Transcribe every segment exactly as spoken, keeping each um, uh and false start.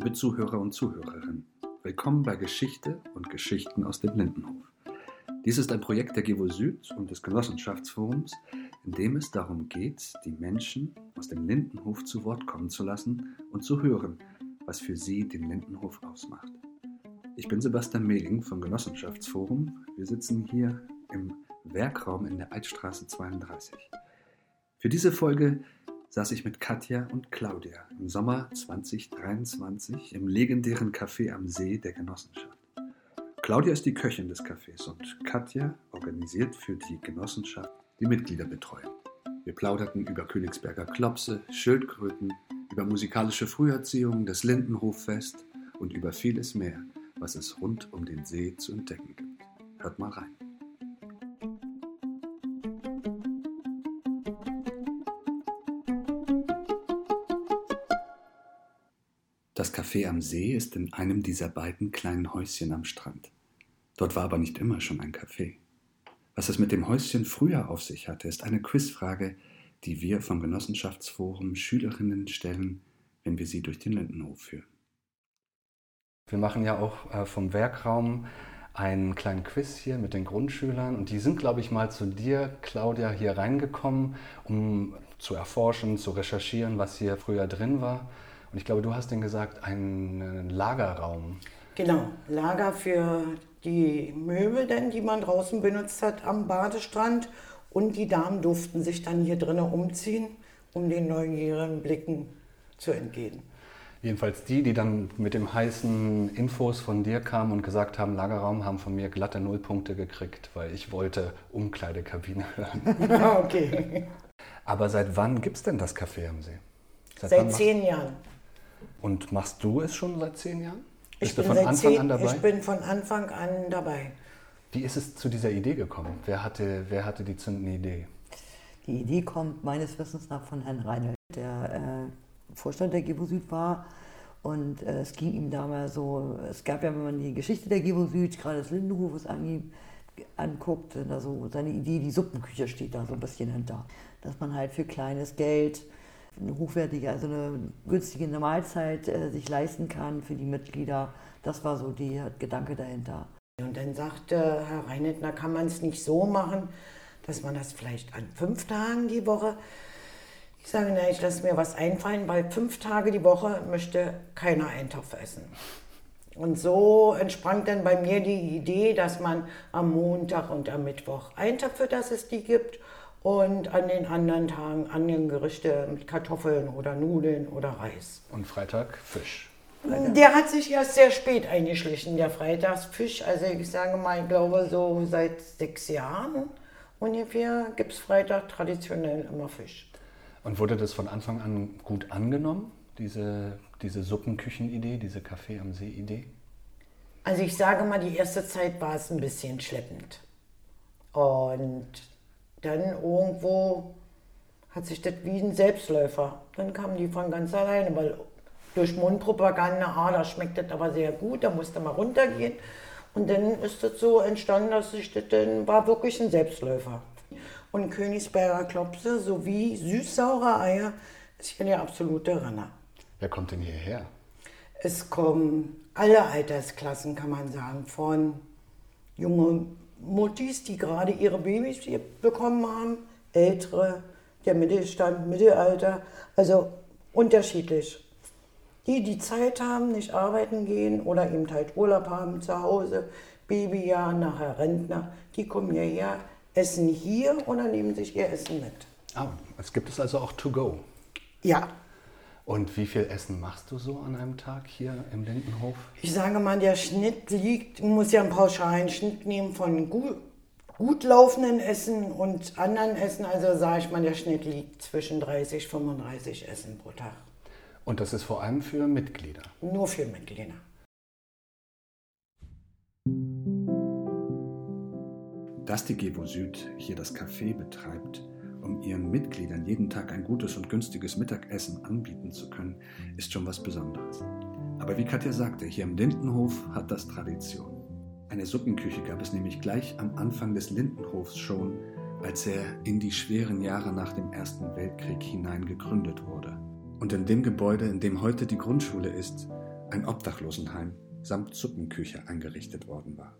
Liebe Zuhörer und Zuhörerinnen, willkommen bei Geschichte und Geschichten aus dem Lindenhof. Dies ist ein Projekt der GEWO Süd und des Genossenschaftsforums, in dem es darum geht, die Menschen aus dem Lindenhof zu Wort kommen zu lassen und zu hören, was für sie den Lindenhof ausmacht. Ich bin Sebastian Mehling vom Genossenschaftsforum. Wir sitzen hier im Werkraum in der Altstraße zweiunddreißig. Für diese Folge saß ich mit Katja und Claudia im Sommer zweitausenddreiundzwanzig im legendären Café am See der Genossenschaft. Claudia ist die Köchin des Cafés und Katja organisiert für die Genossenschaft die Mitgliederbetreuung. Wir plauderten über Königsberger Klopse, Schildkröten, über musikalische Früherziehung, das Lindenhoffest und über vieles mehr, was es rund um den See zu entdecken gibt. Hört mal rein. Das Café am See ist in einem dieser beiden kleinen Häuschen am Strand. Dort war aber nicht immer schon ein Café. Was es mit dem Häuschen früher auf sich hatte, ist eine Quizfrage, die wir vom Genossenschaftsforum Schülerinnen stellen, wenn wir sie durch den Lindenhof führen. Wir machen ja auch äh, vom Werkraum einen kleinen Quiz hier mit den Grundschülern und die sind, glaube ich, mal zu dir, Claudia, hier reingekommen, um zu erforschen, zu recherchieren, was hier früher drin war. Und ich glaube, du hast denen gesagt, ein Lagerraum. Genau, Lager für die Möbel, denn, die man draußen benutzt hat am Badestrand. Und die Damen durften sich dann hier drinnen umziehen, um den neugierigen Blicken zu entgehen. Jedenfalls die, die dann mit dem heißen Infos von dir kamen und gesagt haben, Lagerraum, haben von mir glatte Nullpunkte gekriegt, weil ich wollte Umkleidekabine hören. Okay. Aber seit wann gibt es denn das Café am See? Seit, seit zehn Jahren. Und machst du es schon seit zehn Jahren? Bist ich du bin von seit Anfang zehn, an dabei? Ich bin von Anfang an dabei. Wie ist es zu dieser Idee gekommen? Wer hatte, wer hatte die zündende Idee? Die Idee kommt meines Wissens nach von Herrn Reinl, der äh, Vorstand der GEWO Süd war. Und äh, es ging ihm damals so, es gab ja, wenn man die Geschichte der GEWO Süd, gerade des Lindenhofes an, anguckt, da so seine Idee, die Suppenküche steht da so ein bisschen hinter. Dass man halt für kleines Geld eine hochwertige, also eine günstige Mahlzeit äh, sich leisten kann für die Mitglieder. Das war so der Gedanke dahinter. Und dann sagte Herr Reinetner, kann man es nicht so machen, dass man das vielleicht an fünf Tagen die Woche. Ich sage, na, ich lasse mir was einfallen, weil fünf Tage die Woche möchte keiner Eintopf essen. Und so entsprang dann bei mir die Idee, dass man am Montag und am Mittwoch Eintöpfe, dass es die gibt, und an den anderen Tagen andere Gerichte mit Kartoffeln oder Nudeln oder Reis. Und Freitag Fisch. Der hat sich erst sehr spät eingeschlichen, der Freitagsfisch. Also ich sage mal, ich glaube so seit sechs Jahren ungefähr gibt es Freitag traditionell immer Fisch. Und wurde das von Anfang an gut angenommen, diese, diese Suppenküchen-Idee, diese Café am See-Idee? Also ich sage mal, die erste Zeit war es ein bisschen schleppend. Und dann irgendwo hat sich das wie ein Selbstläufer. Dann kamen die von ganz alleine, weil durch Mundpropaganda, ah, da schmeckt das aber sehr gut, da musste mal runtergehen. Und dann ist das so entstanden, dass sich das dann war wirklich ein Selbstläufer. Und Königsberger Klopse sowie süß-saure Eier ist hier der absolute Renner. Wer kommt denn hierher? Es kommen alle Altersklassen, kann man sagen, von junge Muttis, die gerade ihre Babys bekommen haben, ältere, der Mittelstand, Mittelalter, also unterschiedlich. Die, die Zeit haben, nicht arbeiten gehen oder eben halt Urlaub haben zu Hause, Babyjahr, nachher Rentner, die kommen hierher, essen hier oder nehmen sich ihr Essen mit. Ah, es gibt es also auch to go? Ja. Und wie viel Essen machst du so an einem Tag hier im Lindenhof? Ich sage mal, der Schnitt liegt, man muss ja einen pauschalen Schnitt nehmen von gut, gut laufenden Essen und anderen Essen. Also sage ich mal, der Schnitt liegt zwischen dreißig, fünfunddreißig Essen pro Tag. Und das ist vor allem für Mitglieder? Nur für Mitglieder. Dass die GEWO Süd hier das Café betreibt, um ihren Mitgliedern jeden Tag ein gutes und günstiges Mittagessen anbieten zu können, ist schon was Besonderes. Aber wie Katja sagte, hier im Lindenhof hat das Tradition. Eine Suppenküche gab es nämlich gleich am Anfang des Lindenhofs schon, als er in die schweren Jahre nach dem Ersten Weltkrieg hinein gegründet wurde. Und in dem Gebäude, in dem heute die Grundschule ist, ein Obdachlosenheim samt Suppenküche eingerichtet worden war.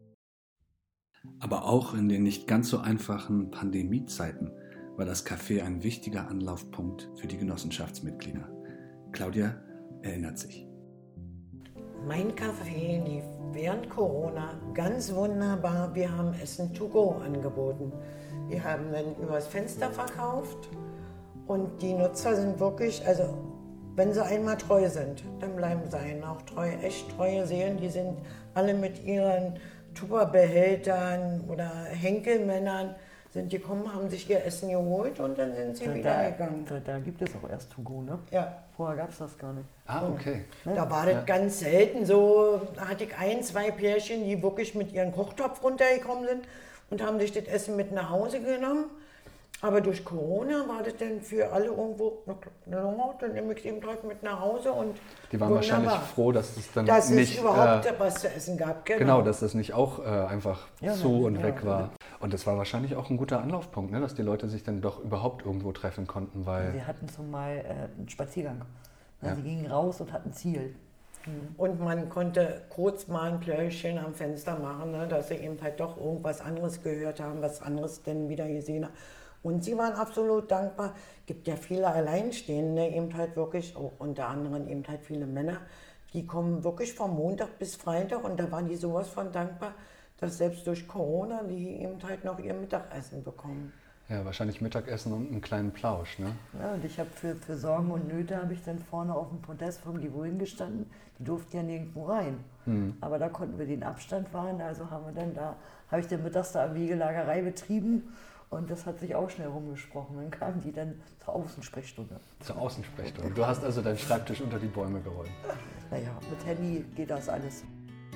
Aber auch in den nicht ganz so einfachen Pandemiezeiten war das Café ein wichtiger Anlaufpunkt für die Genossenschaftsmitglieder. Claudia erinnert sich. Mein Café lief während Corona ganz wunderbar. Wir haben Essen to go angeboten. Wir haben dann übers Fenster verkauft und die Nutzer sind wirklich, also wenn sie einmal treu sind, dann bleiben sie einen auch treu. Echt treue Seelen, die sind alle mit ihren Tupperbehältern oder Henkelmännern sind gekommen, haben sich ihr Essen geholt und dann sind sie Da, wieder gegangen. da, da gibt es auch erst to go, ne? Ja. Vorher gab es das gar nicht. Ah, okay. Da war das ganz selten so, da hatte ich ein, zwei Pärchen, die wirklich mit ihrem Kochtopf runtergekommen sind und haben sich das Essen mit nach Hause genommen. Aber durch Corona war das dann für alle irgendwo, na, dann nehme ich es eben direkt mit nach Hause und Die waren wahrscheinlich wunderbar. froh, dass es dann Dass nicht... es überhaupt äh, was zu essen gab. Genau, Genau, dass das nicht auch äh, einfach Ja, zu nein, und ja, weg war. Und das war wahrscheinlich auch ein guter Anlaufpunkt, ne? Dass die Leute sich dann doch überhaupt irgendwo treffen konnten, weil... Sie hatten zumal äh, einen Spaziergang. Ja. Ja. Sie gingen raus und hatten Ziel. Und man konnte kurz mal ein Plärchen am Fenster machen, ne, dass sie eben halt doch irgendwas anderes gehört haben, was anderes denn wieder gesehen haben. Und sie waren absolut dankbar. Es gibt ja viele Alleinstehende, eben halt wirklich, auch unter anderem eben halt viele Männer, die kommen wirklich von Montag bis Freitag und da waren die sowas von dankbar, dass selbst durch Corona die eben halt noch ihr Mittagessen bekommen. Ja, wahrscheinlich Mittagessen und einen kleinen Plausch, ne? Ja, und ich habe für, für Sorgen und Nöte habe ich dann vorne auf dem Podest vom Gewohin gestanden. Die durften ja nirgendwo rein. Hm. Aber da konnten wir den Abstand wahren. Also haben wir dann da, habe ich dann mittags da am Wegelagerei betrieben. Und das hat sich auch schnell rumgesprochen. Dann kamen die dann zur Außensprechstunde. Zur Außensprechstunde. Du hast also deinen Schreibtisch unter die Bäume gerollt. Naja, mit Handy geht das alles.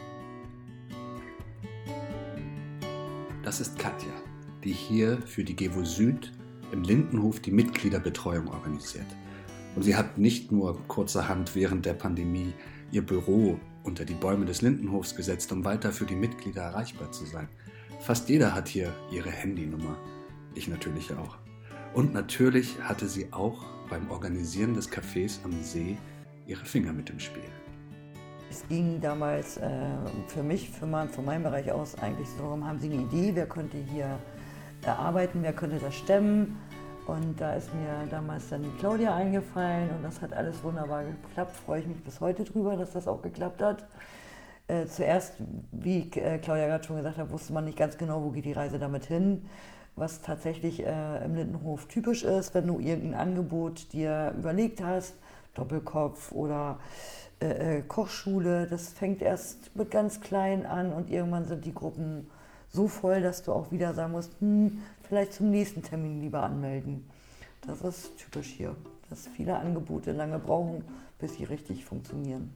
Das ist Katja, die hier für die Gevo Süd im Lindenhof die Mitgliederbetreuung organisiert. Und sie hat nicht nur kurzerhand während der Pandemie ihr Büro unter die Bäume des Lindenhofs gesetzt, um weiter für die Mitglieder erreichbar zu sein. Fast jeder hat hier ihre Handynummer. Ich natürlich auch. Und natürlich hatte sie auch beim Organisieren des Cafés am See ihre Finger mit im Spiel. Es ging damals äh, für mich, für mein, von meinem Bereich aus eigentlich so darum, haben Sie eine Idee, wer könnte hier äh, arbeiten, wer könnte das stemmen. Und da ist mir damals dann die Claudia eingefallen und das hat alles wunderbar geklappt. Freue ich mich bis heute drüber, dass das auch geklappt hat. Äh, zuerst, wie äh, Claudia gerade schon gesagt hat, wusste man nicht ganz genau, wo geht die Reise damit hin. Was tatsächlich äh, im Lindenhof typisch ist, wenn du irgendein Angebot dir überlegt hast, Doppelkopf oder äh, Kochschule, das fängt erst mit ganz klein an und irgendwann sind die Gruppen so voll, dass du auch wieder sagen musst, hm, vielleicht zum nächsten Termin lieber anmelden. Das ist typisch hier, dass viele Angebote lange brauchen, bis sie richtig funktionieren.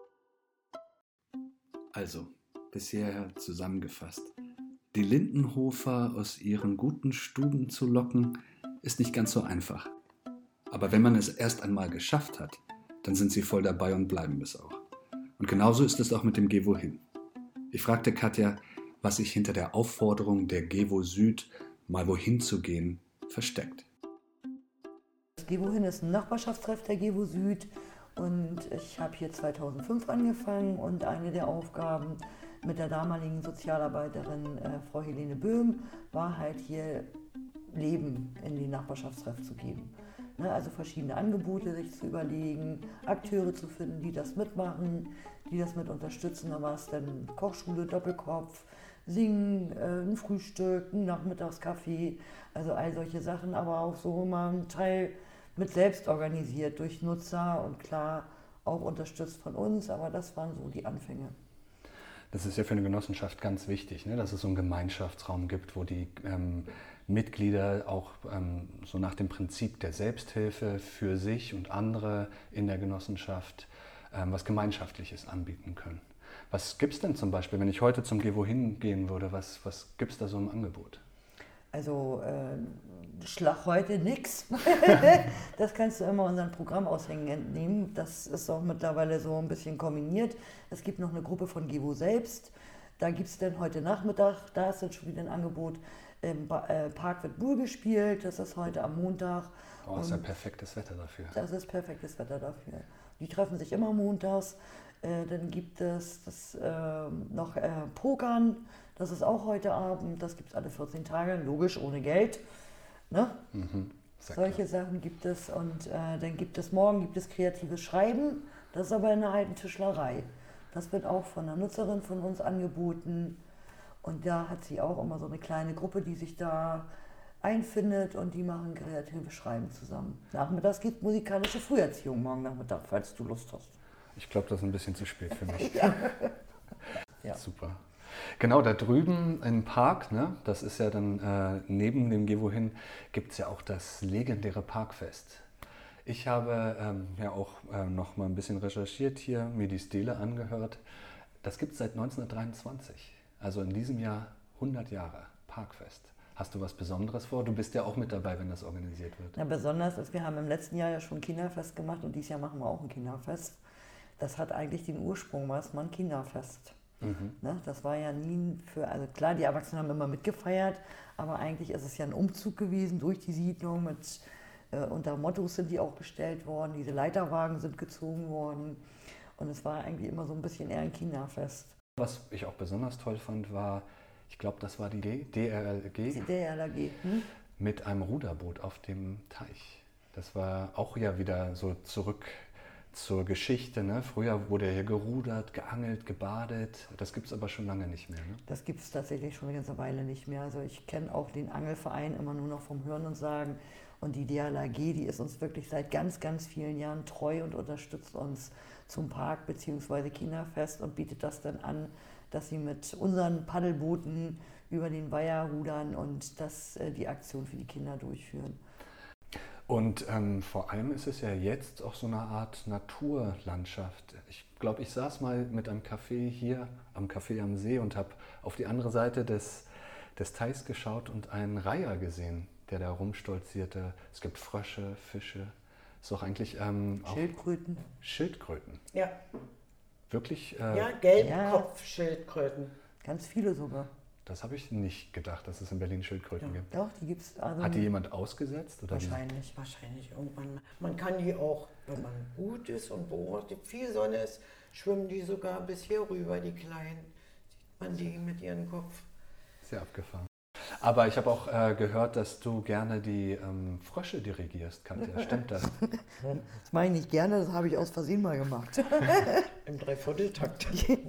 Also, bisher zusammengefasst. Die Lindenhofer aus ihren guten Stuben zu locken, ist nicht ganz so einfach. Aber wenn man es erst einmal geschafft hat, dann sind sie voll dabei und bleiben es auch. Und genauso ist es auch mit dem Gevo hin. Ich fragte Katja, was sich hinter der Aufforderung der Gevo Süd, mal wohin zu gehen, versteckt. Das Gevo hin ist ein Nachbarschaftstreff der Gevo Süd und ich habe hier zweitausendfünf angefangen und eine der Aufgaben mit der damaligen Sozialarbeiterin äh, Frau Helene Böhm war halt hier Leben in den Nachbarschaftstreff zu geben. Ne, also verschiedene Angebote sich zu überlegen, Akteure zu finden, die das mitmachen, die das mit unterstützen. Da war es dann Kochschule, Doppelkopf, Singen, äh, ein Frühstück, ein Nachmittagskaffee, also all solche Sachen, aber auch so immer ein Teil mit selbst organisiert durch Nutzer und klar auch unterstützt von uns, aber das waren so die Anfänge. Das ist ja für eine Genossenschaft ganz wichtig, ne? Dass es so einen Gemeinschaftsraum gibt, wo die ähm, Mitglieder auch ähm, so nach dem Prinzip der Selbsthilfe für sich und andere in der Genossenschaft ähm, was Gemeinschaftliches anbieten können. Was gibt es denn zum Beispiel, wenn ich heute zum Gevo hingehen würde, was, was gibt es da so im Angebot? Also äh, Schlag heute nix. Das kannst du immer unseren Programmaushängen entnehmen. Das ist auch mittlerweile so ein bisschen kombiniert. Es gibt noch eine Gruppe von Gevo selbst. Da gibt es dann heute Nachmittag, da ist dann schon wieder ein Angebot. Im ba- äh, Park wird Bull gespielt, das ist heute am Montag. Oh, ist ja perfektes Wetter dafür. Das ist perfektes Wetter dafür. Die treffen sich immer montags Äh, dann gibt es das, äh, noch äh, Pokern, das ist auch heute Abend, das gibt es alle vierzehn Tage, logisch, ohne Geld. Ne? Mhm. Solche Sachen gibt es und äh, dann gibt es morgen gibt es kreatives Schreiben, das ist aber in der alten Tischlerei. Das wird auch von einer Nutzerin von uns angeboten und da hat sie auch immer so eine kleine Gruppe, die sich da einfindet und die machen kreatives Schreiben zusammen. Nachmittags gibt es musikalische Früherziehung morgen Nachmittag, falls du Lust hast. Ich glaube, das ist ein bisschen zu spät für mich. Ja. Ja. Super. Genau, da drüben im Park, ne, das ist ja dann äh, neben dem Geh Wohin, gibt es ja auch das legendäre Parkfest. Ich habe ähm, ja auch äh, noch mal ein bisschen recherchiert hier, mir die Stele angehört. Das gibt es seit neunzehnhundertdreiundzwanzig, also in diesem Jahr hundert Jahre Parkfest. Hast du was Besonderes vor? Du bist ja auch mit dabei, wenn das organisiert wird. Na, besonders ist, wir haben im letzten Jahr ja schon ein Kinderfest gemacht und dieses Jahr machen wir auch ein Kinderfest. Das hat eigentlich den Ursprung, war es mal ein Kinderfest. Mhm. Ne, das war ja nie für, also klar, die Erwachsenen haben immer mitgefeiert, aber eigentlich ist es ja ein Umzug gewesen durch die Siedlung. Mit, äh, unter Mottos sind die auch gestellt worden, diese Leiterwagen sind gezogen worden und es war eigentlich immer so ein bisschen eher ein Kinderfest. Was ich auch besonders toll fand, war, ich glaube, das war die D R L G, Die D R L G. Hm? mit einem Ruderboot auf dem Teich. Das war auch ja wieder so zurück zur Geschichte. Ne? Früher wurde hier gerudert, geangelt, gebadet. Das gibt es aber schon lange nicht mehr. Ne? Das gibt es tatsächlich schon eine ganze Weile nicht mehr. Also ich kenne auch den Angelverein immer nur noch vom Hören und Sagen. Und die D R L G, die ist uns wirklich seit ganz, ganz vielen Jahren treu und unterstützt uns zum Park bzw. Kinderfest und bietet das dann an, dass sie mit unseren Paddelbooten über den Weiher rudern und das, äh, die Aktion für die Kinder durchführen. Und ähm, vor allem ist es ja jetzt auch so eine Art Naturlandschaft. Ich glaube, ich saß mal mit einem Café hier am Café am See und habe auf die andere Seite des, des Teichs geschaut und einen Reiher gesehen, der da rumstolzierte. Es gibt Frösche, Fische. Ist doch eigentlich ähm, auch Schildkröten. Schildkröten. Ja, Wirklich? Äh, ja Gelbkopfschildkröten. Ganz viele sogar. Das habe ich nicht gedacht, dass es in Berlin Schildkröten Ja. gibt. Doch, die gibt es. Also Hat die jemand ausgesetzt? Oder wie? wahrscheinlich. Wahrscheinlich irgendwann. Man kann die auch, wenn man gut ist und beobachtet, viel Sonne ist, schwimmen die sogar bis hier rüber, die Kleinen. Sieht man die mit ihrem Kopf. Sehr abgefahren. Aber ich habe auch äh, gehört, dass du gerne die ähm, Frösche dirigierst, Katja. Stimmt das? Das mache ich nicht gerne, das habe ich aus Versehen mal gemacht. Im Dreivierteltakt.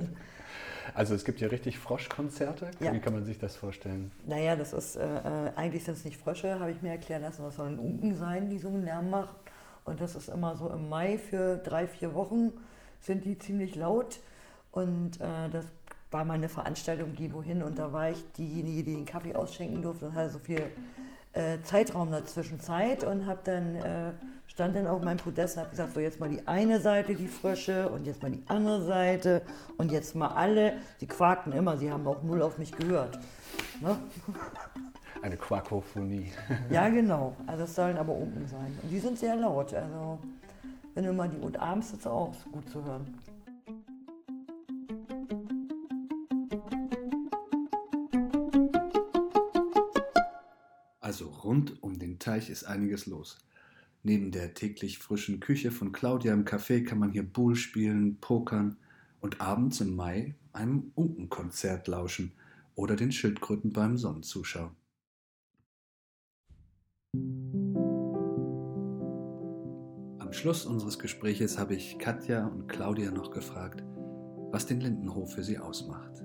Also es gibt hier richtig Froschkonzerte. Ja. Wie kann man sich das vorstellen? Naja, das ist, äh, eigentlich sind es nicht Frösche, habe ich mir erklären lassen, das sollen Unken sein, die so einen Lärm machen. Und das ist immer so im Mai für drei, vier Wochen sind die ziemlich laut. Und äh, das war mal eine Veranstaltung, Geh Wohin, und da war ich diejenige, die den Kaffee ausschenken durfte und hatte so viel äh, Zeitraum dazwischen Zeit und habe dann, äh, stand dann auf meinem Podest und habe gesagt, so jetzt mal die eine Seite, die Frösche, und jetzt mal die andere Seite und jetzt mal alle. Die quakten immer, sie haben auch null auf mich gehört. Ne? Eine Quakophonie. Ja, genau. Also es sollen aber Unken sein. Und die sind sehr laut. Also wenn du mal die und abends ist es auch gut zu hören. Also rund um den Teich ist einiges los. Neben der täglich frischen Küche von Claudia im Café kann man hier Bull spielen, pokern und abends im Mai einem Unkenkonzert lauschen oder den Schildkröten beim Sonnenzuschauen. Am Schluss unseres Gespräches habe ich Katja und Claudia noch gefragt, was den Lindenhof für sie ausmacht.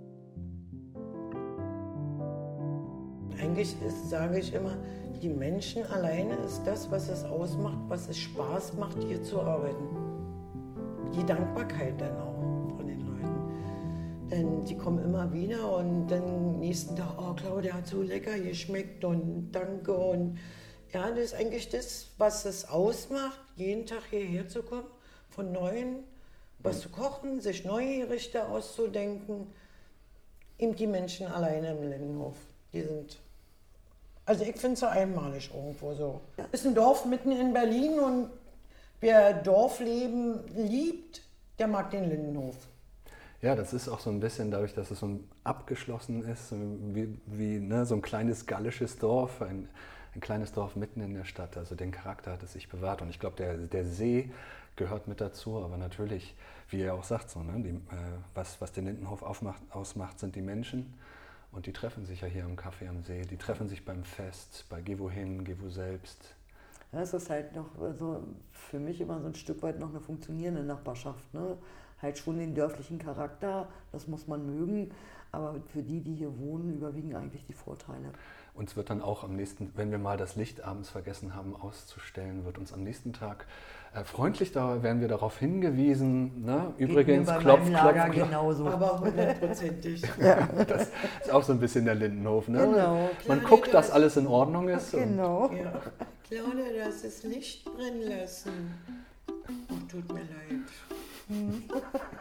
Eigentlich ist, sage ich immer, die Menschen alleine ist das, was es ausmacht, was es Spaß macht, hier zu arbeiten. Die Dankbarkeit dann auch von den Leuten. Denn sie kommen immer wieder und dann nächsten Tag, oh Claudia hat so lecker geschmeckt und danke. Und ja, das ist eigentlich das, was es ausmacht, jeden Tag hierher zu kommen, von Neuem was zu kochen, sich neue Gerichte auszudenken. Eben die Menschen alleine im Lindenhof, die sind... Also ich finde es so einmalig irgendwo so. Es ist ein Dorf mitten in Berlin und wer Dorfleben liebt, der mag den Lindenhof. Ja, das ist auch so ein bisschen dadurch, dass es so abgeschlossen ist, so wie, wie ne, so ein kleines gallisches Dorf, ein, ein kleines Dorf mitten in der Stadt. Also den Charakter hat es sich bewahrt. Und ich glaube, der, der See gehört mit dazu. Aber natürlich, wie ihr auch sagt, so, ne, die, äh, was, was den Lindenhof aufmacht, ausmacht, sind die Menschen. Und die treffen sich ja hier im Café am See. Die treffen sich beim Fest, bei Geh wohin, Geh wo selbst. Das ist halt noch so für mich immer so ein Stück weit noch eine funktionierende Nachbarschaft. Ne? Halt schon den dörflichen Charakter, das muss man mögen. Aber für die, die hier wohnen, überwiegen eigentlich die Vorteile. Uns wird dann auch am nächsten, wenn wir mal das Licht abends vergessen haben auszustellen, wird uns am nächsten Tag äh, freundlich, da werden wir darauf hingewiesen. Ne? Übrigens, bei klopf, meinem klopf, Lager klopf. genauso. Aber hundertprozentig. Ja. Das ist auch so ein bisschen der Lindenhof. Ne? Genau. Man Claudia, guckt, du dass hast- alles in Ordnung ist. Genau. Ja. Claudia, du hast das Licht brennen lassen. Oh, tut mir leid.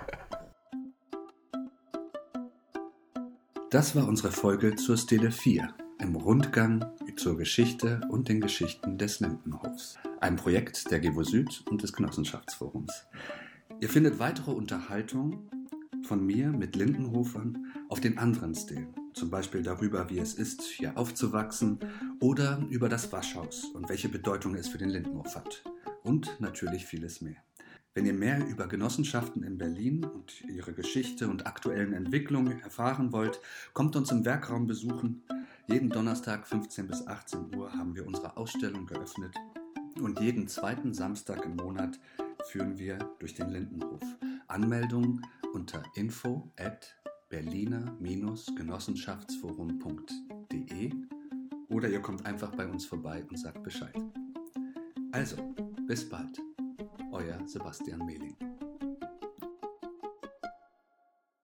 Das war unsere Folge zur Stele vier, im Rundgang zur Geschichte und den Geschichten des Lindenhofs. Ein Projekt der GEWO Süd und des Genossenschaftsforums. Ihr findet weitere Unterhaltung von mir mit Lindenhofern auf den anderen Stelen. Zum Beispiel darüber, wie es ist, hier aufzuwachsen oder über das Waschhaus und welche Bedeutung es für den Lindenhof hat. Und natürlich vieles mehr. Wenn ihr mehr über Genossenschaften in Berlin und ihre Geschichte und aktuellen Entwicklungen erfahren wollt, kommt uns im Werkraum besuchen. Jeden Donnerstag fünfzehn bis achtzehn Uhr haben wir unsere Ausstellung geöffnet und jeden zweiten Samstag im Monat führen wir durch den Lindenhof. Anmeldung unter info at berliner genossenschaftsforum punkt de oder ihr kommt einfach bei uns vorbei und sagt Bescheid. Also, bis bald. Euer Sebastian Mehling.